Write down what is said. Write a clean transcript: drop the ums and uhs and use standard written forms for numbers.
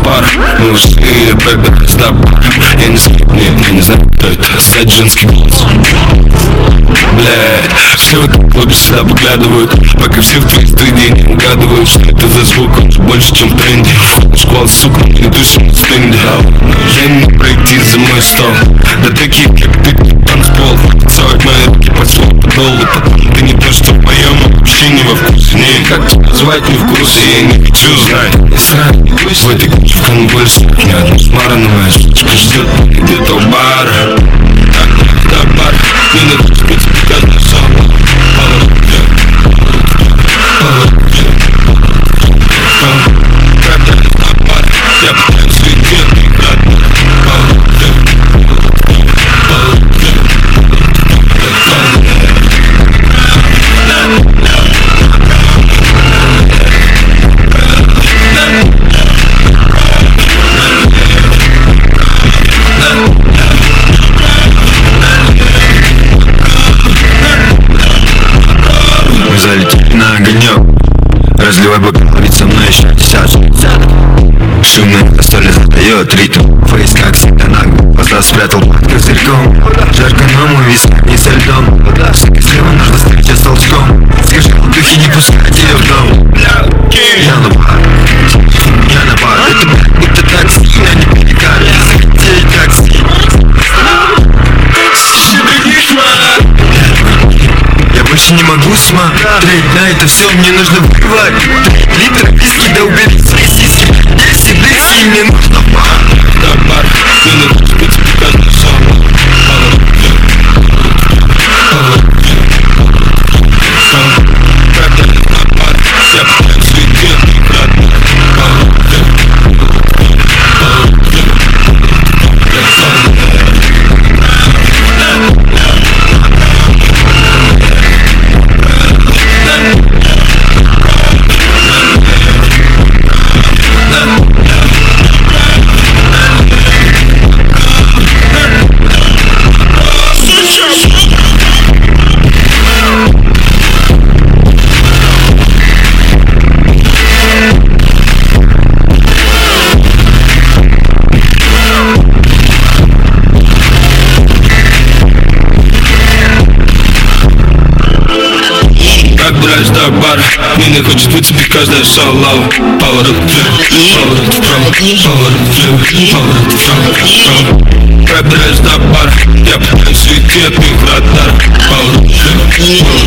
пара. Мы ушли, пробирались до бара. Я не знаю, нет, я не знаю, кто это. Кстати, женский голос. Блядь, все в этом клубе сюда поглядывают, пока все в твои стыде не угадывают, что это за звук, он же больше, чем в тренде. Школа, сука, не тусим в стенде. Я не мог пройти за мой стол. Да такие, как ты, танцпол. Целовать мои руки под свой подол. И потом ты не то, что в моем вообще не во вкусе. Не, как тебя звать, не в курсе, я не хочу знать. Я сразу не пусть в этой куче в конвульсии. Ни одна смарановая штучка ждет где-то у бара. До бара, мне надо спить, как на сон. Я пытаюсь уйти от них, мы залетели на огонек. Разливай бокал, ведь со мной еще десяток. Шумный на столе задает ритм. Фейс как всегда нагло, глаза спрятал под козырьком. Жарко, но мой виски не со льдом. Слева нужно встреча с толчком. Скажи, духи не пускайте ее в дом. Я на бар, я на бар. Это будто такси, а не перекат. Захотели такси. Я больше не могу смотреть на это все, мне нужно выпивать 3 литра виски, да убери свои сиськи. Если близки, мне нужно бар. Да бар, мне нужно спить, как на сон. Пробирались на бар, я пытаюсь уйти от них, родной. Пробираюсь до бара, мне не хочет выцепить каждое соло. Поворот влево, поворот вправо, поворот влево, поворот вправо. Пробираюсь до бара, я пытаюсь уйти от них, радар. Поворот влево,